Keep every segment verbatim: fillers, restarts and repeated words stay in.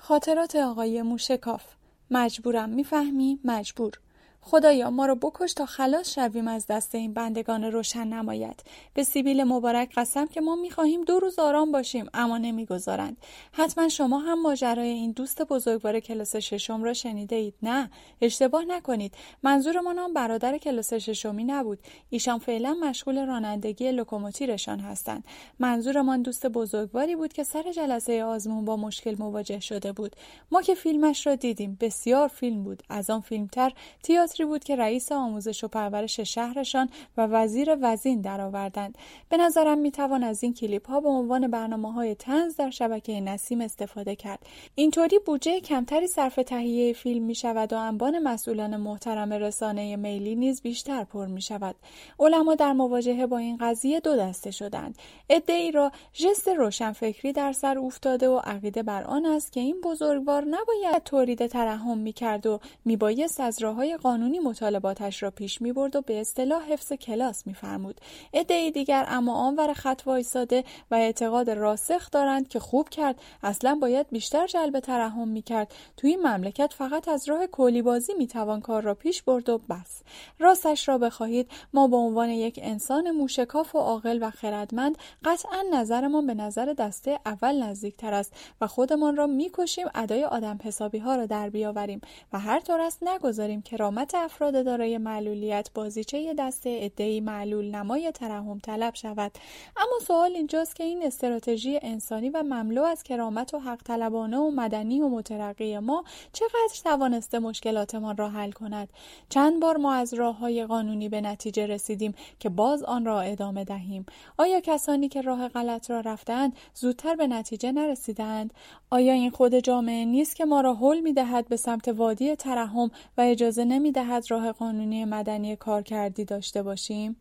خاطرات آقای موشکاف. مجبورم، میفهمی؟ مجبور. خدایا ما رو بکش تا خلاص شویم از دست این بندگان روشن نمایت. به سیبیل مبارک قسم که ما میخواهیم دو روز آرام باشیم، اما نمیگذارند. حتما شما هم ماجرای این دوست بزرگوار کلاس ششم را شنیده اید. نه، اشتباه نکنید. منظورمان آن برادر کلاس ششمی نبود. ایشان فعلا مشغول رانندگی لوکوموتیرشان هستند. منظورمان دوست بزرگواری بود که سر جلسه آزمون با مشکل مواجه شده بود. ما که فیلمش را دیدیم، بسیار فیلم بود. از آن فیلمتر تئاتری بود که رئیس آموزش و پرورش شهرشان و وزیر وزین درآوردند. به نظرم میتوان از این کلیپ ها به عنوان برنامه‌های طنز در شبکه نسیم استفاده کرد. اینطوری بودجه کمتری صرف تهیه فیلم می شود و انبان مسئولان محترم رسانه میلی نیز بیشتر پر می شود. علما در مواجهه با این قضیه دو دسته شدند. عده‌ای را ژست روشنفکری در سر افتاده و عقیده بر آن است که این بزرگوار نباید تولید ترحم می‌کرد و میبایست از راه‌های قانونی مطالباتش را پیش می‌برد و به اصطلاح حفظ کلاس می‌فرمود. عده‌ای دیگر اما آنور خط وایساده و اعتقاد راسخ دارند که خوب کرد، اصلا باید بیشتر جلب ترحم می‌کرد. توی این مملکت فقط از راه کولیبازی می‌توان کار را پیش برد و بس. راستش را بخواهید، ما به عنوان یک انسان موشکاف و عاقل و خردمند قطعاً نظرمان به نظر دسته اول نزدیکتر است و خودمان را می‌کشیم ادای آدم حسابی‌ها را در بیاوریم و هر طور است نگذاریم کرامت افراد دارای معلولیت بازیچه دسته عده‌ای معلول نمای ترحم طلب شود. اما سوال اینجاست که این استراتژی انسانی و مملو از کرامت و حق طلبانه و مدنی و مترقی ما چقدر توانسته مشکلاتمان را حل کند؟ چند بار ما از راه‌های قانونی به نتیجه رسیدیم که باز آن را ادامه دهیم. آیا کسانی که راه غلط را رفتند زودتر به نتیجه نرسیدند؟ آیا این خود جامعه نیست که ما را هل می‌دهد به سمت وادی ترحم و اجازه نمی‌دهد راه قانونی مدنی کارکردی داشته باشیم؟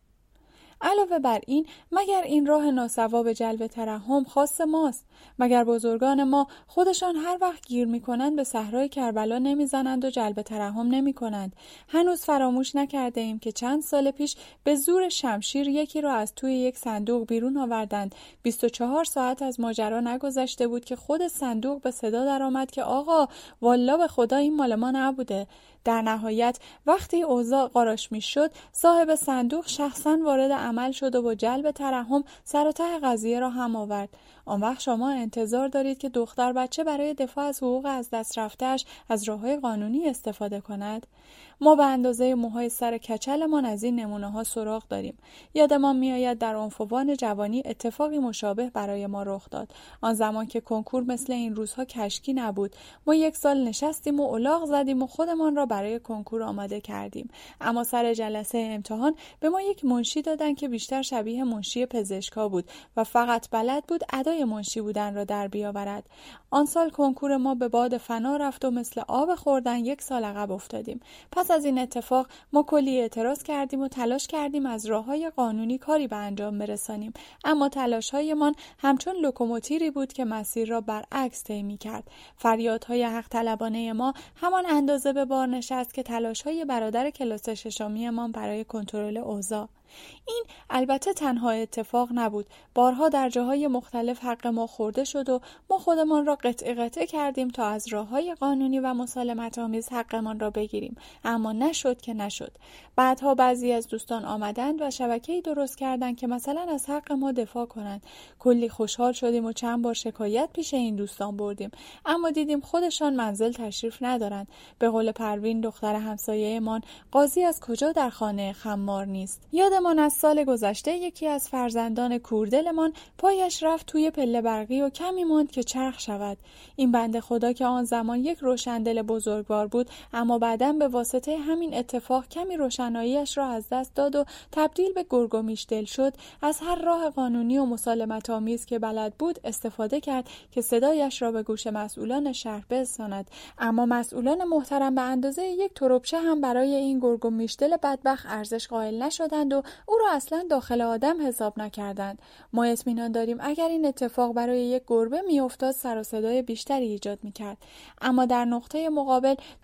علاوه بر این، مگر این راه ناصواب جلب ترحم خاص ماست؟ مگر بزرگان ما خودشان هر وقت گیر می‌کنند به صحرای کربلا نمی‌زنند و جلب ترحم نمی‌کنند؟ هنوز فراموش نکرده ایم که چند سال پیش به زور شمشیر یکی را از توی یک صندوق بیرون آوردند. بیست و چهار ساعت از ماجرا نگذشته بود که خود صندوق به صدا درآمد که آقا والله به خدا این مال ما نبوده. در نهایت وقتی اوضاع قاراش میشد، صاحب صندوق شخصا وارد عمل شد و با جلب ترحم سر و ته قضیه را هم آورد. آن وقت شما انتظار دارید که دختر بچه برای دفاع از حقوق از دست رفته‌اش از راه‌های قانونی استفاده کند؟ ما به اندازه موهای سر کچلمان از این نمونه‌ها سراغ داریم. یادمان می‌آید در عنفوان جوانی اتفاقی مشابه برای ما رخ داد. آن زمان که کنکور مثل این روزها کشکی نبود، ما یک سال نشستیم و الاغ زدیم و خودمان را برای کنکور آماده کردیم. اما سر جلسه امتحان به ما یک منشی دادن که بیشتر شبیه منشی پزشکا بود و فقط بلد بود ادای منشی بودن را در بیاورد. آن سال کنکور ما به باد فنا رفت و مثل آب خوردن یک سال عقب افتادیم. پس از این اتفاق ما کلی اعتراض کردیم و تلاش کردیم از راه‌های قانونی کاری به انجام برسانیم، اما تلاش‌هایمان همچون لوکوموتیری بود که مسیر را برعکس طی می‌کرد. فریادهای حق طلبانه ما همان اندازه به بار نشست که تلاش‌های برادر کلاس ششمی‌مان برای کنترل اوضاع. این البته تنها اتفاق نبود. بارها در جاهای مختلف حق ما خورده شد و ما خودمان را قطع قطع کردیم تا از راه‌های قانونی و مسالمت آمیز حقمان را بگیریم، اما نشد که نشد. بعدها بعضی از دوستان آمدند و شبکه‌ای درست کردند که مثلا از حق ما دفاع کنند. کلی خوشحال شدیم و چند بار شکایت پیش این دوستان بردیم، اما دیدیم خودشان منزل تشریف ندارند. به قول پروین دختر همسایه‌مان، قاضی از کجا در خانه خمار نیست. یادمان از سال گذشته یکی از فرزندان کوردلمان پایش رفت توی پله برقی و کمی ماند که چرخ شود. این بنده خدا که آن زمان یک روشندل بزرگوار بود، اما بعداً به واسطه همین اتفاق کمی روشناییش را از دست داد و تبدیل به گرگ و میشدل شد. از هر راه قانونی و مسالمت آمیز که بلد بود استفاده کرد که صدایش را به گوش مسئولان شهر برساند، اما مسئولان محترم به اندازه یک تربچه هم برای این گرگ و میشدل بدبخت ارزش قائل نشدند و او را اصلا داخل آدم حساب نکردند. ما اطمینان داریم اگر این اتفاق برای یک گربه میافتاد سر و صدای بیشتری ایجاد میکرد، اما در نقطه مقابل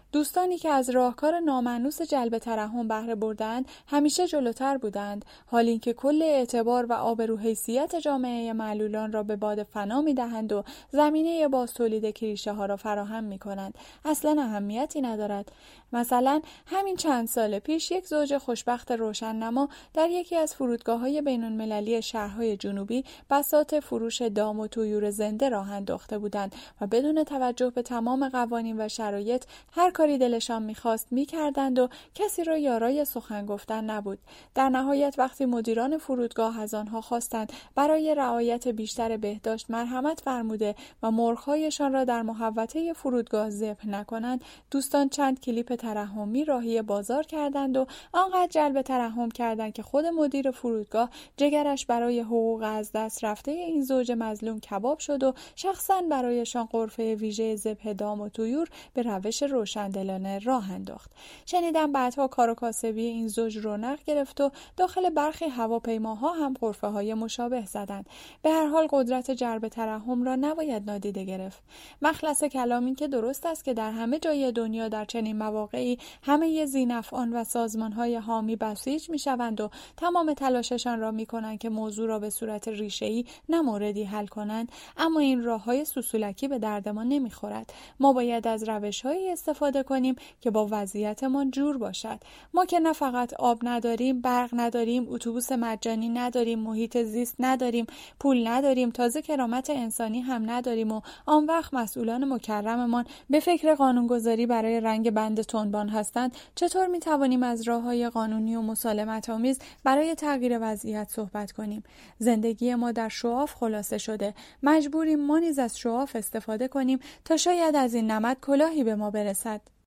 دوستانی که از راهکار نامانوس جلب ترحم بهره بردند همیشه جلوتر بودند، حال اینکه کل اعتبار و آبرو حیثیت جامعه معلولان را به باد فنا می‌دهند و زمینه باز تولید کلیشه ها را فراهم می‌کنند. اصلا اهمیتی ندارد. مثلا همین چند سال پیش یک زوج خوشبخت روشننما در یکی از فرودگاه‌های بین‌المللی شهرهای جنوبی بساط فروش دام و طیور زنده راه انداخته بودند و بدون توجه به تمام قوانین و شرایط هر کاری دلشان می‌خواست می‌کردند و کسی را یارای سخن گفتن نبود. در نهایت وقتی مدیران فرودگاه از آنها خواستند برای رعایت بیشتر بهداشت مرحمت فرموده و مرغ‌هایشان را در محوطه فرودگاه ذبح نکنند، دوستان چند کلیپ ترحمی راهی بازار کردند و آنقدر جلب ترحم کردند که خود مدیر فرودگاه جگرش برای حقوق از دست رفته این زوج مظلوم کباب شد و شخصاً برایشان غرفه ویژه ذبح دام و طیور به روش روشندلانه راه انداخت. شنیدم بعدها کار و کاسبی این زوج رونق گرفت و داخل برخی هواپیماها هم غرفه های مشابه زدند. به هر حال قدرت جلب ترحم را نباید نادیده گرفت. مخلص کلام این که درست است که در همه جای دنیا در چنین مواقعی همه ذی‌نفعان و سازمان‌های حامی بسیج می‌شوند و تمام تلاششان را می‌کنند که موضوع را به صورت ریشه‌ای نه موردی حل کنند، اما این راه‌های سوسولکی به درد ما نمی‌خورد. ما باید از روش‌هایی استفاده کنیم که با وضعیتمان جور باشد. ما که نه فقط آب نداریم، برق نداریم، اتوبوس مجانی نداریم، محیط زیست نداریم، پول نداریم، تازه کرامت انسانی هم نداریم و آن وقت مسئولان مکرممان به فکر قانونگذاری برای رنگ بند تنبان هستند، چطور می توانیم از راه‌های قانونی و مسالمت آمیز برای تغییر وضعیت صحبت کنیم؟ زندگی ما در شعاف خلاصه شده. مجبوریم ما نیز از شعاف استفاده کنیم تا شاید از این نمد کلاهی به ما برسد.